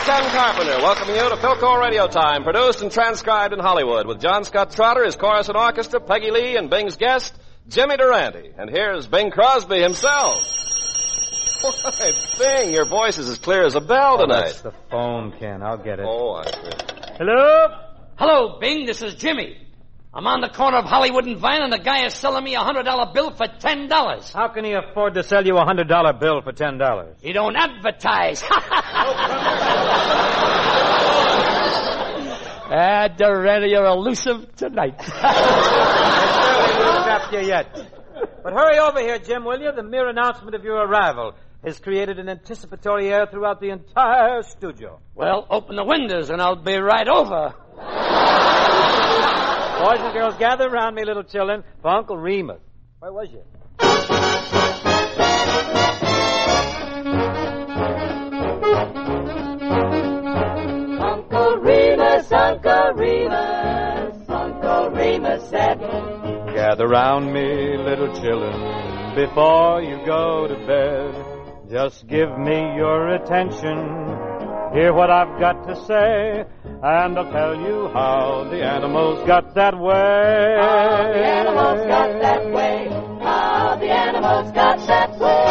Ken Carpenter, welcoming you to Philco Radio Time, produced and transcribed in Hollywood with John Scott Trotter, his chorus and orchestra, Peggy Lee, and Bing's guest, Jimmy Durante. And here's Bing Crosby himself. Why, Bing, your voice is as clear as a bell tonight. That's the phone, Ken. I'll get it. Oh, I see. Hello? Hello, Bing. This is Jimmy. I'm on the corner of Hollywood and Vine, and the guy is selling me a $100 bill for $10. How can he afford to sell you a $100 bill for $10? He don't advertise. Durante, you're elusive tonight. I won't trap you yet. But hurry over here, Jim, will you? The mere announcement of your arrival has created an anticipatory air throughout the entire studio. Well, open the windows, and I'll be right over. Boys and girls, gather around me, little children, for Uncle Remus. Where was you? Uncle Remus, Uncle Remus, Uncle Remus said, Gather round me, little children, before you go to bed. Just give me your attention. Hear what I've got to say, and I'll tell you how the animals got that way. How the animals got that way. How the animals got that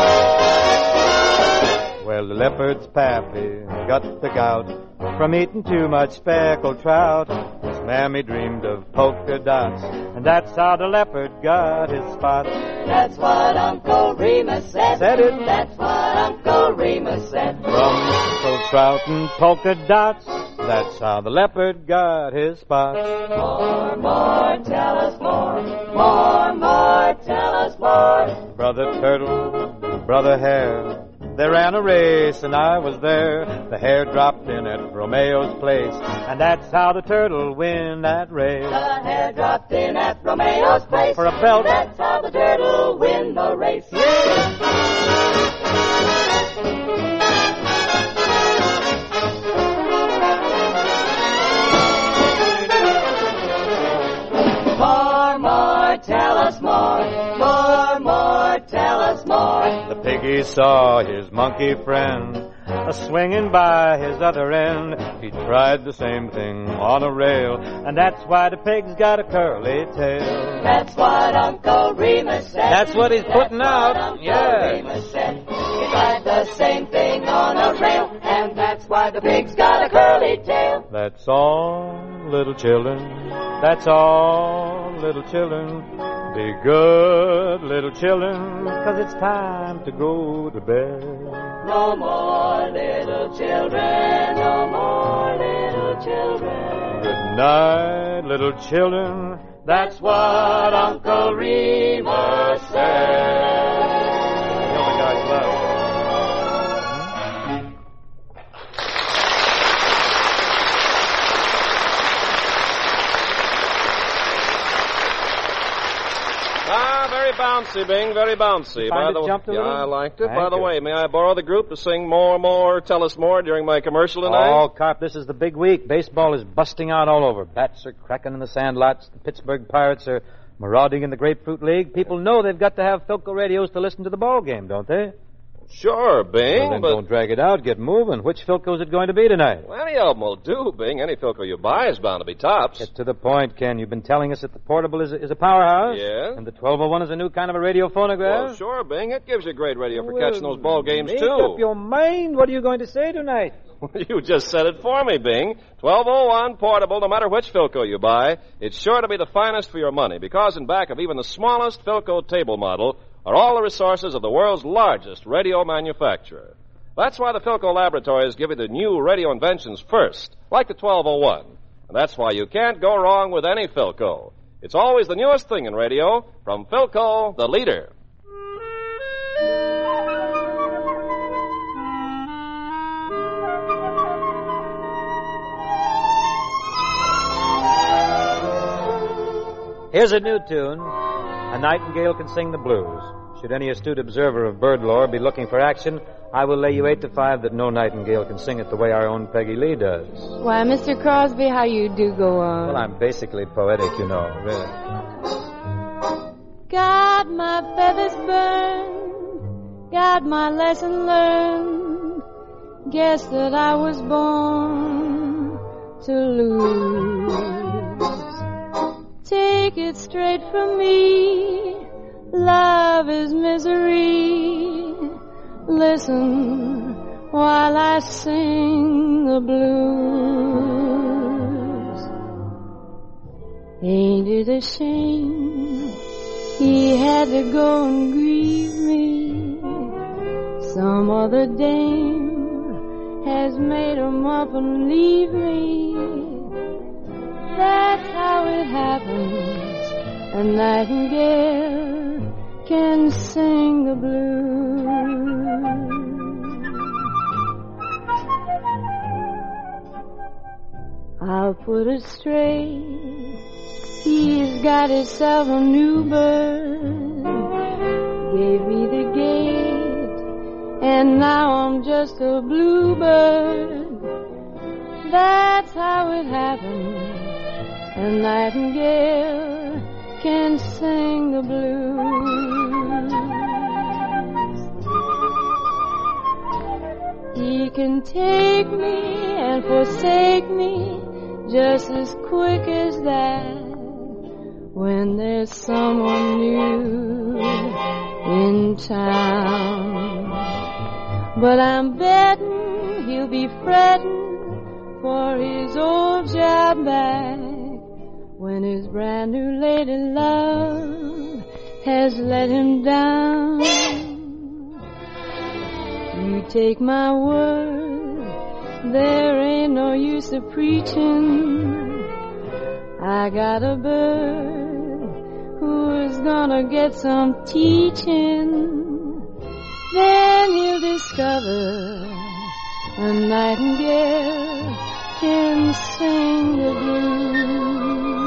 way. Well, the leopard's pappy got the gout from eating too much speckled trout. His mammy dreamed of polka dots, and that's how the leopard got his spots. That's what Uncle Remus said. Said it. That's what Uncle Remus said. From speckled trout and polka dots, that's how the leopard got his spots. More, tell us more. More, tell us more. Brother Turtle, Brother Hare, they ran a race and I was there. The hare dropped in at Romeo's place, and that's how the turtle win that race. The hare dropped in at Romeo's place. For a belt. That's how the turtle win the race. More, tell us more. More, tell us more. The piggy saw his monkey friend a-swinging by his other end. He tried the same thing on a rail, and that's why the pig's got a curly tail. That's what Uncle Remus said. That's what he's putting out. Uncle Yeah. Remus said. He tried the same thing on a rail, and that's why the pig's got a curly tail. That's all, little children. That's all, little children. Be good, little children, 'cause it's time to go to bed. No more little children, no more little children. Good night, little children. That's what Uncle Remus said. The only guy's left. Very bouncy, Bing, very bouncy. Find it jumped a little? Yeah, I liked it. Thank By the you. way, may I borrow the group to sing more, tell us more during my commercial tonight? Oh, Carp, this is the big week. Baseball is busting out all over. Bats are cracking in the sandlots. The Pittsburgh Pirates are marauding in the Grapefruit League. People know they've got to have Philco radios to listen to the ball game, don't they? Sure, Bing, Well, then but... don't drag it out. Get moving. Which Philco is it going to be tonight? Well, any of them will do, Bing. Any Philco you buy is bound to be tops. Get to the point, Ken. You've been telling us that the Portable is a powerhouse. Yeah. And the 1201 is a new kind of a radio phonograph. Well, sure, Bing. It gives you great radio for catching those ball games, make too. up your mind. What are you going to say tonight? You just said it for me, Bing. 1201 Portable, no matter which Philco you buy, it's sure to be the finest for your money, because in back of even the smallest Philco table model are all the resources of the world's largest radio manufacturer. That's why the Philco Laboratories give you the new radio inventions first, like the 1201. And that's why you can't go wrong with any Philco. It's always the newest thing in radio from Philco, the leader. Here's a new tune. A nightingale can sing the blues. Should any astute observer of bird lore be looking for action, I will lay you 8-5 that no nightingale can sing it the way our own Peggy Lee does. Why, Mr. Crosby, how you do go on. Well, I'm basically poetic, you know, really. Got my feathers burned, got my lesson learned. Guess that I was born to lose. Take it straight from me, love is misery. Listen while I sing the blues. Ain't it a shame he had to go and grieve me? Some other dame has made him up and leave me. That's how it happens. A nightingale can sing the blues. I'll put it straight. He's got himself a new bird. Gave me the gate, and now I'm just a bluebird. That's how it happens. A nightingale can sing the blues. He can take me and forsake me just as quick as that. When there's someone new in town. But I'm betting he'll be fretting for his old job back when his brand new lady love has let him down. You take my word, there ain't no use of preaching. I got a bird who is gonna get some teaching. Then he'll discover a nightingale can sing the blues.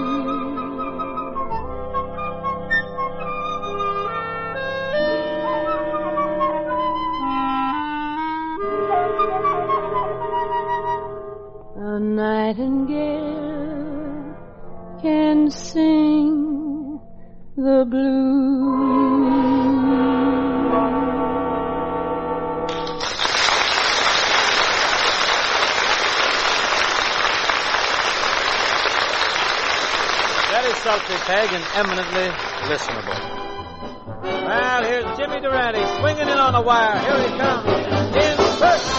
A nightingale can sing the blues. Very sultry, Peg, and eminently listenable. Well, here's Jimmy Durante swinging in on the wire. Here he comes. In first.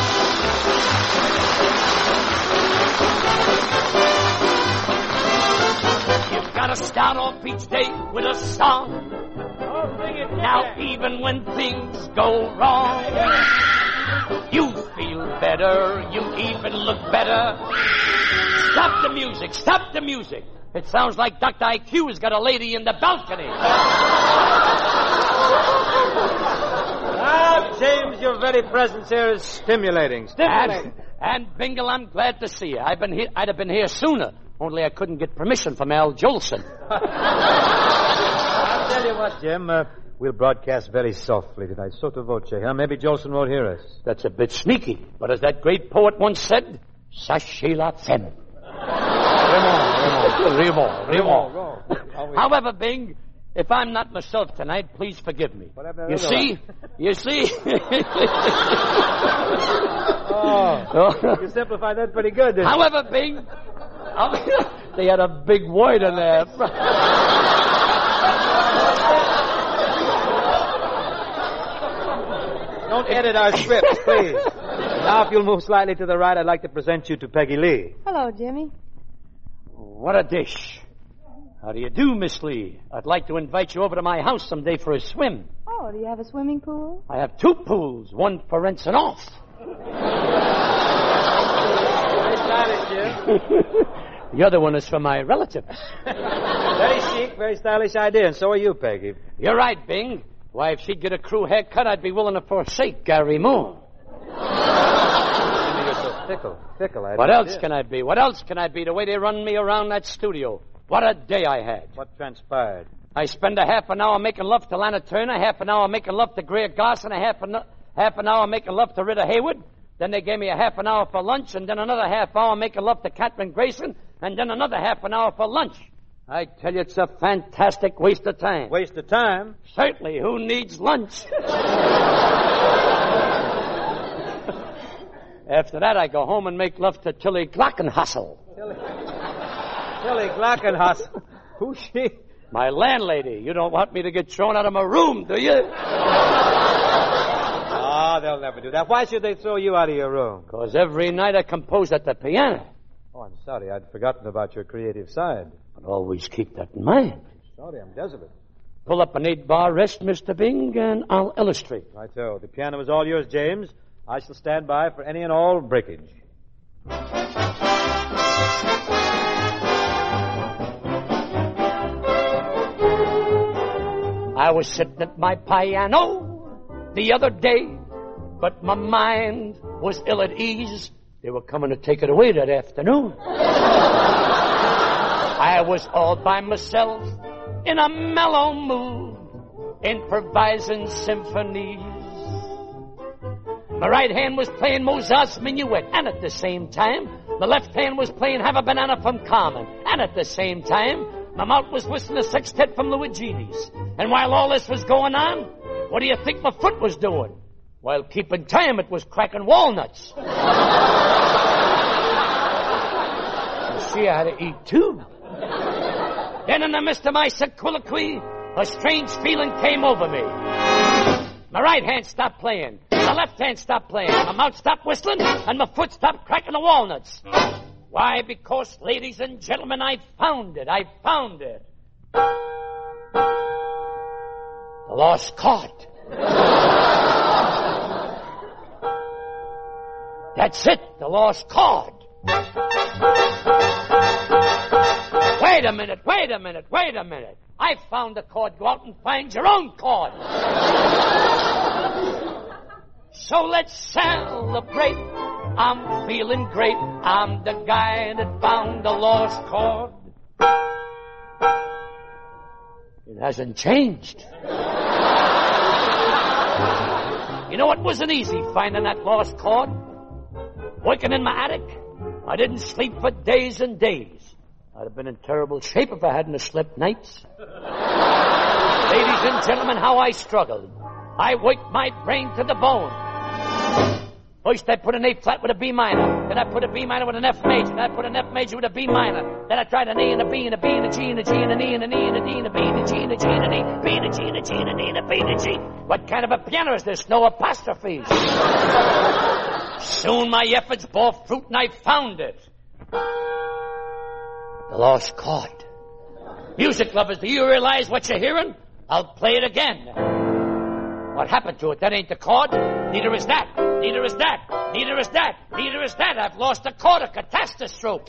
You've got to start off each day with a song. Now, even when things go wrong, you feel better, you even look better. Stop the music, stop the music. It sounds like Dr. IQ has got a lady in the balcony. Ah, James, your very presence here is stimulating. And Bingle, I'm glad to see you. I'd have been here sooner, only I couldn't get permission from Al Jolson. I'll tell you what, Jim. We'll broadcast very softly tonight. Sotto voce, huh? Maybe Jolson won't hear us. That's a bit sneaky, but as that great poet once said, sachez la femme. Raymond. However, Bing, if I'm not myself tonight, please forgive me. You see? You simplified that pretty good, didn't you? However, Bing, they had a big void in there. Don't edit our script, please. Now, if you'll move slightly to the right, I'd like to present you to Peggy Lee. Hello, Jimmy. What a dish. How do you do, Miss Lee? I'd like to invite you over to my house someday for a swim. Oh, do you have a swimming pool? I have two pools, one for rinsing off. Very stylish, Jim. The other one is for my relatives. Very chic, very stylish idea, and so are you, Peggy. You're right, Bing. Why, if she'd get a crew haircut, I'd be willing to forsake Gary Moore. You're so fickle. What else can I be? What else can I be? The way they run me around that studio. What a day I had. What transpired? I spend a half an hour making love to Lana Turner, half an hour making love to Greer Garson, half an hour making love to Rita Hayworth. Then they gave me a half an hour for lunch, and then another half hour making love to Katherine Grayson, and then another half an hour for lunch. I tell you, it's a fantastic waste of time. Waste of time? Certainly. Who needs lunch? After that, I go home and make love to Tilly Glockenhassel. Tilly Glockenhassel. Who's she? My landlady. You don't want me to get thrown out of my room, do you? Oh, they'll never do that. Why should they throw you out of your room? Because every night I compose at the piano. Oh, I'm sorry. I'd forgotten about your creative side. But always keep that in mind. Sorry, I'm desolate. Pull up an 8-bar rest, Mr. Bing, and I'll illustrate. Right so. The piano is all yours, James. I shall stand by for any and all breakage. I was sitting at my piano the other day, but my mind was ill at ease. They were coming to take it away that afternoon. I was all by myself in a mellow mood, improvising symphonies. My right hand was playing Mozart's Minuet, and at the same time, my left hand was playing Have a Banana from Carmen, and at the same time, my mouth was whistling a sextet from Luigi's. And while all this was going on, what do you think my foot was doing? While keeping time, it was cracking walnuts. You see, I had to eat too. Then in the midst of my soliloquy, a strange feeling came over me. My right hand stopped playing. My left hand stopped playing. My mouth stopped whistling, and my foot stopped cracking the walnuts. Why? Because, ladies and gentlemen, I found it. I found it. The lost chord. That's it, the lost chord. Wait a minute. I found the chord. Go out and find your own chord. So let's celebrate. I'm feeling great. I'm the guy that found the lost chord. It hasn't changed. You know, it wasn't easy finding that lost chord. Working in my attic, I didn't sleep for days and days. I'd have been in terrible shape if I hadn't slept nights. Ladies and gentlemen, how I struggled. I worked my brain to the bone. First, I put an A flat with a B minor. Then I put a B minor with an F major. Then I put an F major with a B minor. Then I tried an A and a B and a B and a G and a G and an E and an E and a D and a B and a G and a G and an E, B and a G and a G and an E and a B and a G. What kind of a piano is this? No apostrophes. Soon my efforts bore fruit and I found it. The lost chord. Music lovers, do you realize what you're hearing? I'll play it again. What happened to it? That ain't the chord. Neither is that. Neither is that. Neither is that. Neither is that. I've lost a chord, a catastrophe.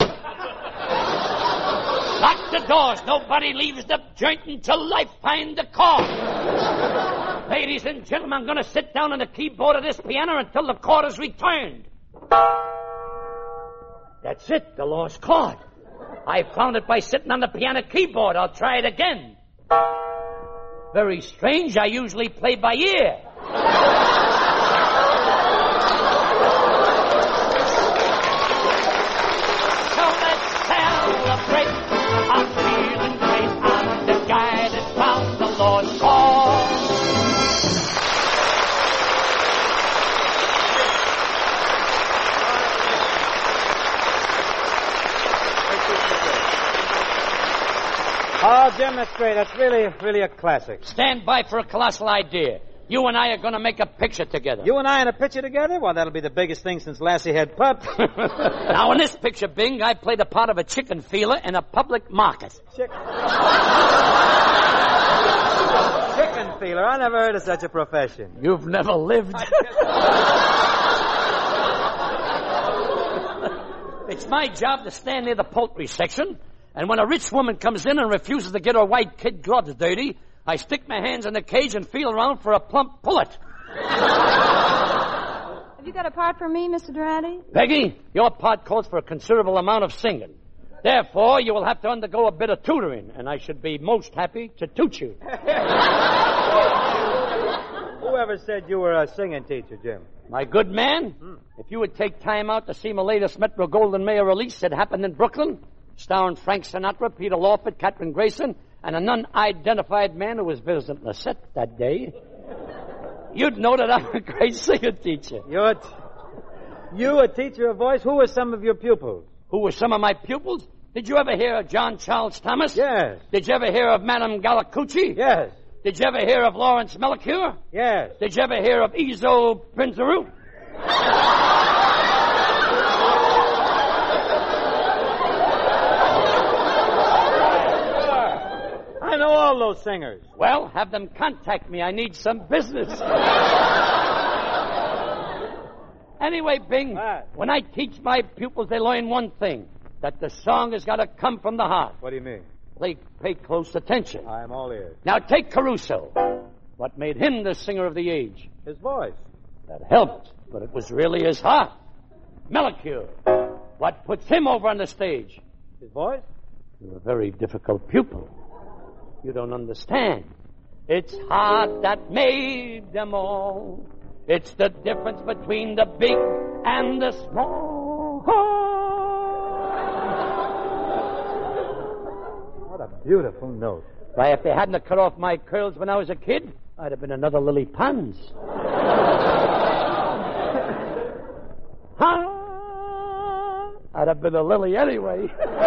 Lock the doors. Nobody leaves the joint until I find the chord. Ladies and gentlemen, I'm going to sit down on the keyboard of this piano until the chord is returned. That's it, the lost chord. I found it by sitting on the piano keyboard. I'll try it again. Very strange. I usually play by ear. So let's celebrate. I'm feeling great. I'm the guy that found the lost chord. Oh, Jim, that's great. That's really a classic. Stand by for a colossal idea. You and I are going to make a picture together. You and I in a picture together? Well, that'll be the biggest thing since Lassie had pup. Now, in this picture, Bing, I play the part of a chicken feeler in a public market. Chicken feeler? I never heard of such a profession. You've never lived. It's my job to stand near the poultry section, and when a rich woman comes in and refuses to get her white kid gloves dirty, I stick my hands in the cage and feel around for a plump pullet. Have you got a part for me, Mr. Durante? Peggy, your part calls for a considerable amount of singing. Therefore, you will have to undergo a bit of tutoring, and I should be most happy to toot you. Whoever said you were a singing teacher, Jim? My good man, if you would take time out to see my latest Metro Golden Mayer release that happened in Brooklyn, starring Frank Sinatra, Peter Lawford, Katrin Grayson, and an unidentified man who was visiting the set that day, you'd know that I'm a great singing teacher. You, a teacher of voice? Who were some of your pupils? Who were some of my pupils? Did you ever hear of John Charles Thomas? Yes. Did you ever hear of Madame Galacucci? Yes. Did you ever hear of Lawrence Melicure? Yes. Did you ever hear of Ezo Prinzeroo? I know all those singers. Well, have them contact me. I need some business. Anyway, Bing, when I teach my pupils, they learn one thing, that the song has got to come from the heart. What do you mean? Pay close attention. I am all ears. Now, take Caruso. What made him the singer of the age? His voice. That helped, but it was really his heart. Melicure. What puts him over on the stage? His voice? You're a very difficult pupil. You don't understand. It's heart that made them all. It's the difference between the big and the small. What a beautiful note. Why, if they hadn't have cut off my curls when I was a kid, I'd have been another Lily Pons. I'd have been a lily anyway.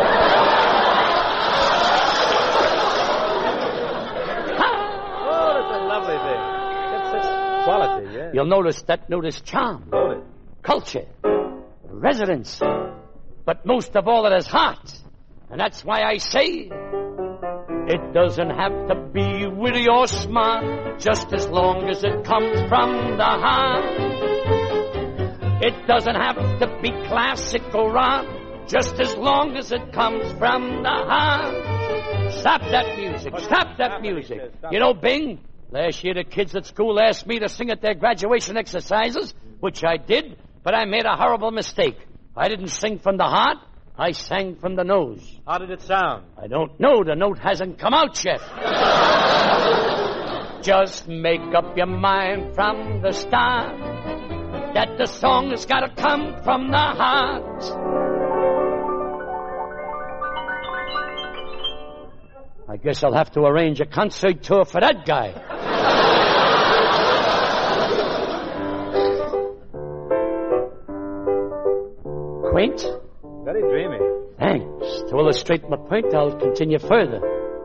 Lovely thing. It's such quality, yeah. You'll notice that note is charm, culture, resonance, but most of all it is heart. And that's why I say it doesn't have to be witty or smart, just as long as it comes from the heart. It doesn't have to be classic or rock, just as long as it comes from the heart. Stop that music. Stop that music. You know, Bing, last year the kids at school asked me to sing at their graduation exercises, which I did, but I made a horrible mistake. I didn't sing from the heart. I sang from the nose. How did it sound? I don't know. The note hasn't come out yet. Just make up your mind from the start that the song has got to come from the heart. I guess I'll have to arrange a concert tour for that guy. Quaint? Very dreamy. Thanks. To illustrate my point, I'll continue further.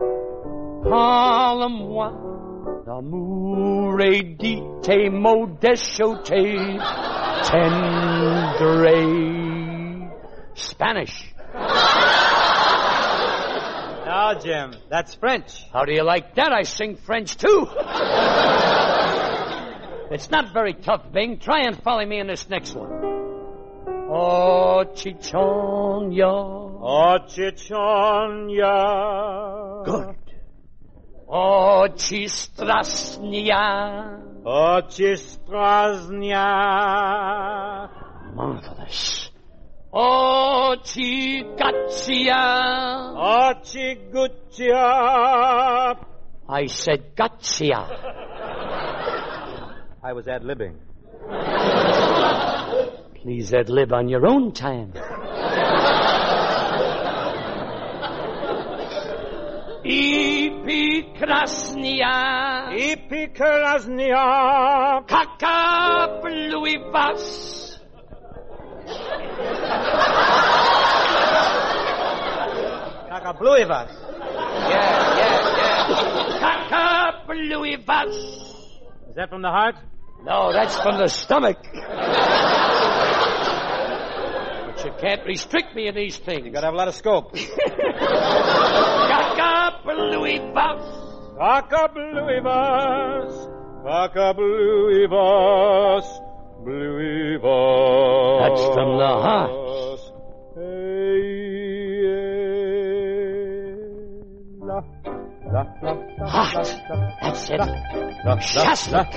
Parle-moi d'amour et dit tes mots déchotés, tendre. Spanish. Now, Jim, that's French. How do you like that? I sing French, too. It's not very tough, Bing. Try and follow me in this next one. Oh, Chichonya. Oh, Chichonya. Good. Oh, Chistrasnya. Oh, Chistrasnya. Marvelous. Oh, Chigatsia. Oh, Chigutia. I said Gatsia. I was ad-libbing. Please ad-lib on your own time. Ipikrasnia. Ipikrasnia. Kakabluivas. Kakabluivas. Yeah. Kakabluivas. Is that from the heart? No, that's from the stomach. But you can't restrict me in these things. You gotta have a lot of scope. Kakabluivas. Kakabluivas. Kakabluivas. Bluivas. That's from the heart. Heart. That's it. Shaslik.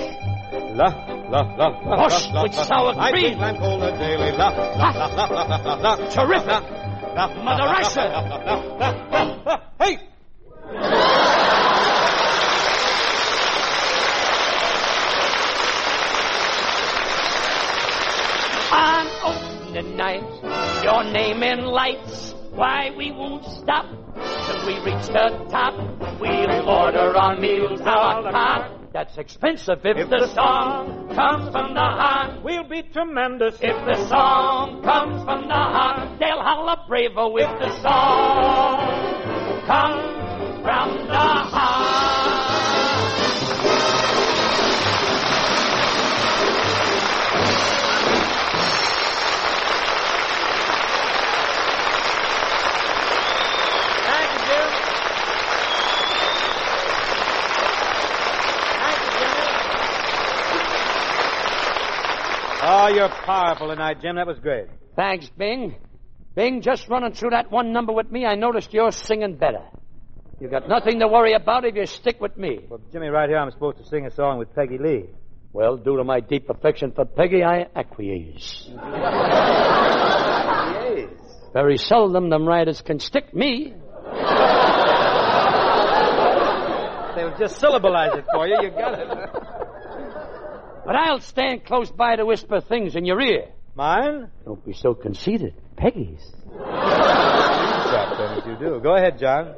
Wash with sour cream. Terrific. Mother Russia. Hey! On opening night, your name in lights. Why we won't stop till we reach the top. We'll order our meals a la carte. That's expensive. If the song comes from the heart, we'll be tremendous. If the song comes from the heart, they'll holler bravo. If the song comes from the heart. Oh, you're powerful tonight, Jim. That was great. Thanks, Bing. Bing, just running through that one number with me, I noticed you're singing better. You got nothing to worry about if you stick with me. Well, Jimmy, right here I'm supposed to sing a song with Peggy Lee. Well, due to my deep affection for Peggy, I acquiesce. Yes. Very seldom them writers can stick me. They'll just syllableize it for you. You got it. But I'll stand close by to whisper things in your ear. Mine? Don't be so conceited. Peggy's. Stop them as you do. Go ahead, John.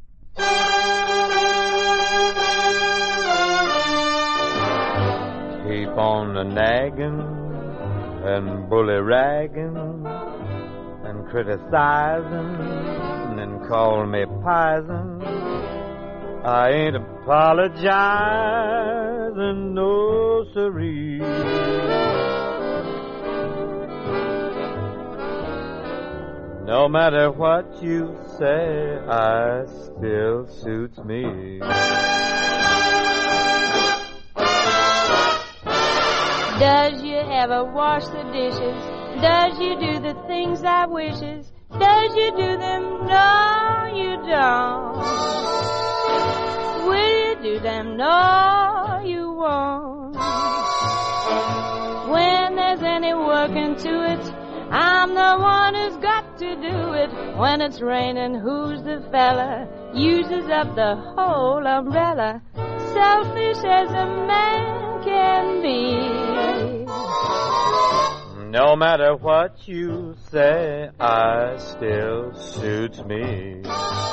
Keep on a nagging and bully-ragging and criticizing and call me pison. I ain't apologizing, no siree. No matter what you say, I still suits me. Does you ever wash the dishes? Does you do the things I wishes? Does you do them? No, you don't. Will you do them? No, you won't. When there's any working to it, I'm the one who's got to do it. When it's raining, who's the fella? Uses up the whole umbrella. Selfish as a man can be. No matter what you say, I still suits me.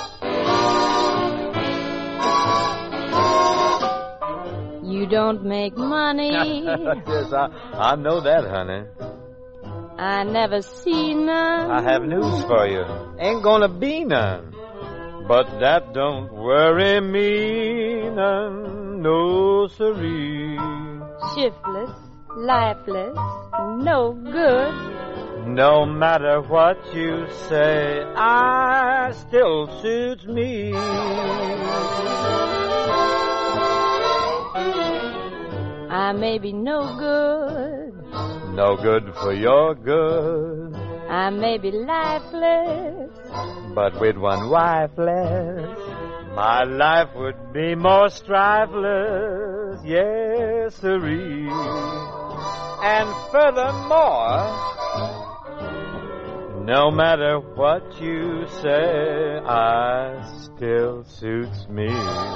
You don't make money. Yes, I know that, honey. I never see none. I have news for you. Ain't gonna be none. But that don't worry me none, no siree. Shiftless, lifeless, no good. No matter what you say, I still suits me. I may be no good. No good for your good. I may be lifeless. But with one wife less, my life would be more strifeless, yes, siree. And furthermore, no matter what you say, I still suits me.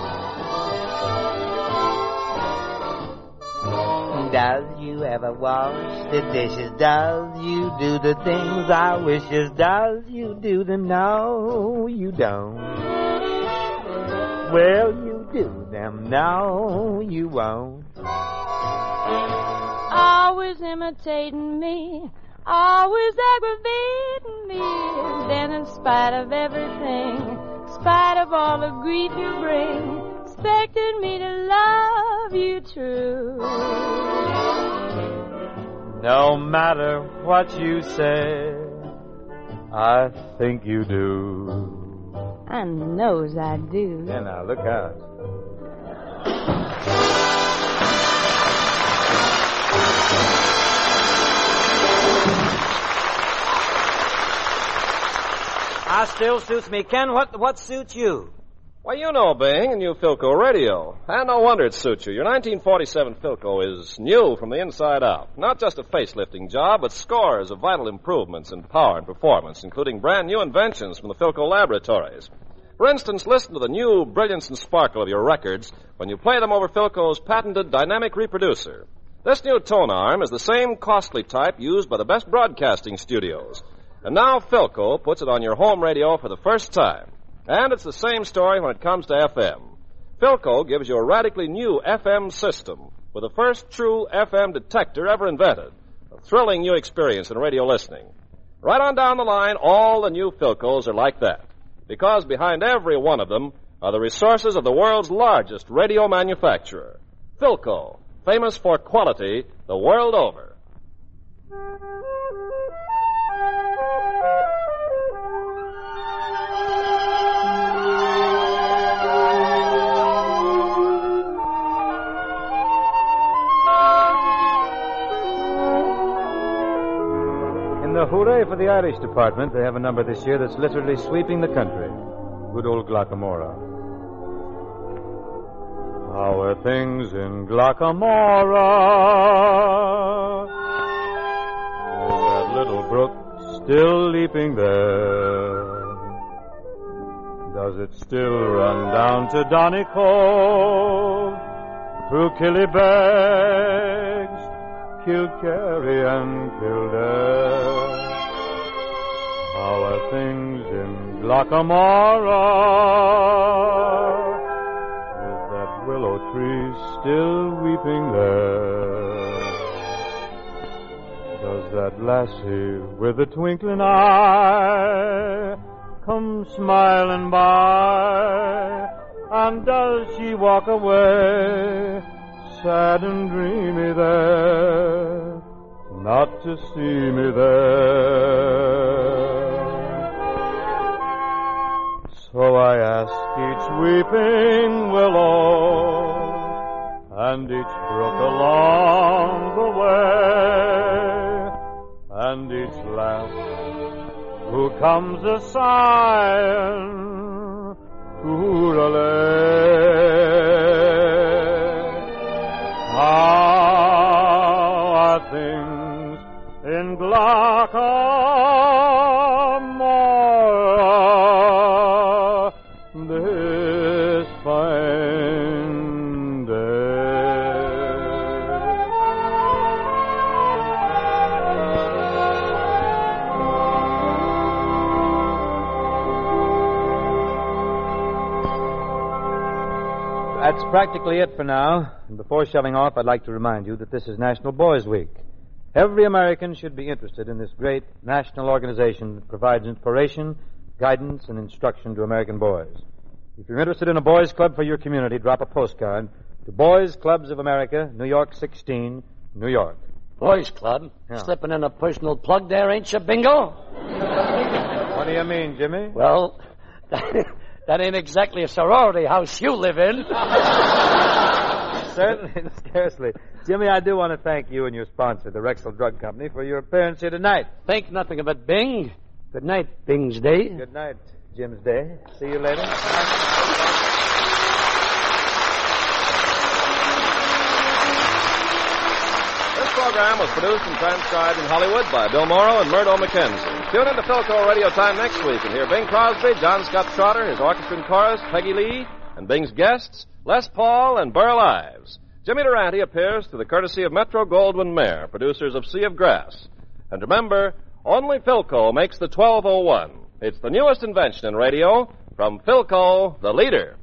Does you ever wash the dishes? Does you do the things I wishes? Does you do them? No, you don't. Well, you do them. No, you won't. Always imitating me. Always aggravating me. Then in spite of everything, in spite of all the grief you bring, expected me to love you true. No matter what you say, I think you do. I knows I do. Yeah, now, look out. I still suits me. Ken, what suits you? Well, you know Bing and you Philco Radio. And no wonder it suits you. Your 1947 Philco is new from the inside out. Not just a facelifting job, but scores of vital improvements in power and performance, including brand new inventions from the Philco laboratories. For instance, listen to the new brilliance and sparkle of your records when you play them over Philco's patented dynamic reproducer. This new tone arm is the same costly type used by the best broadcasting studios. And now Philco puts it on your home radio for the first time. And it's the same story when it comes to FM. Philco gives you a radically new FM system with the first true FM detector ever invented. A thrilling new experience in radio listening. Right on down the line, all the new Philcos are like that. Because behind every one of them are the resources of the world's largest radio manufacturer, Philco, famous for quality the world over. In the Hooray for the Irish department, they have a number this year that's literally sweeping the country. Good old Glockamora. How are things in Glockamora? Is that little brook still leaping there? Does it still run down to Donegal, through Killybegs, Kilkerry and Kildare? How are things in Glockamora? Is that willow tree still weeping there? Does that lassie with the twinkling eye come smiling by? And does she walk away sad and dreamy there, not to see me there? So I ask each weeping willow and each brook along the way and each lass who comes a-sighing, ooralay. How are things in Glockamora this fine day? That's practically it for now. And before shoving off, I'd like to remind you that this is National Boys Week. Every American should be interested in this great national organization that provides inspiration, guidance, and instruction to American boys. If you're interested in a boys' club for your community, drop a postcard to Boys Clubs of America, New York 16, New York. Boys Club? Yeah. Slipping in a personal plug there, ain't you, Bingo? What do you mean, Jimmy? Well, that ain't exactly a sorority house you live in. Certainly, scarcely. Jimmy, I do want to thank you and your sponsor, the Rexall Drug Company, for your appearance here tonight. Think nothing of it, Bing. Good night, Bing's Day. Good night, Jim's Day. See you later. This program was produced and transcribed in Hollywood by Bill Morrow and Murdo McKenzie. Tune in to Philco Radio Time next week and hear Bing Crosby, John Scott Trotter, his orchestra and chorus, Peggy Lee, and Bing's guests, Les Paul and Burl Ives. Jimmy Durante appears through the courtesy of Metro-Goldwyn-Mayer, producers of Sea of Grass. And remember, only Philco makes the 1201. It's the newest invention in radio from Philco, the leader.